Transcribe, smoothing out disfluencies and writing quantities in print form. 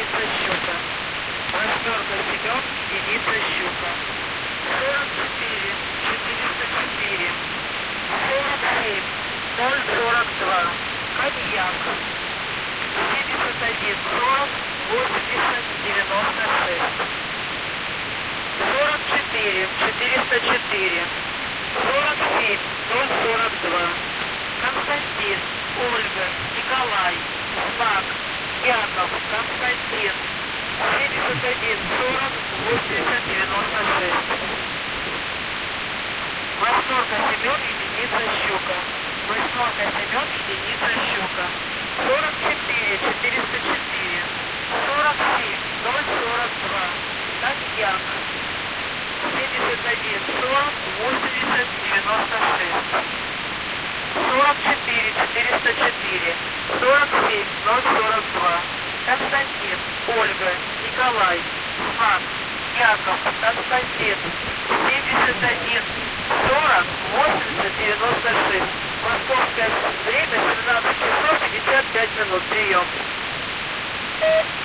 единица щука. Восьмерка Семен, единица щука. 44 404. 47 042. Коньяк. 71 40 80 96. 44 404. 47 042. Константин, Ольга, Николай, Знак, Яков, Константин. 71 40 80 96. Восьмерка Семен, единица щука. Восьмерка Семен, единица щука. 44 404. 47 042. Коньяк. 71 40 80 96. 44 404. 47 042. Константин, Ольга, Николай, Знак, Яков, Константин. 71 40 80 96. Московское время 17 часов 55 минут. Прием.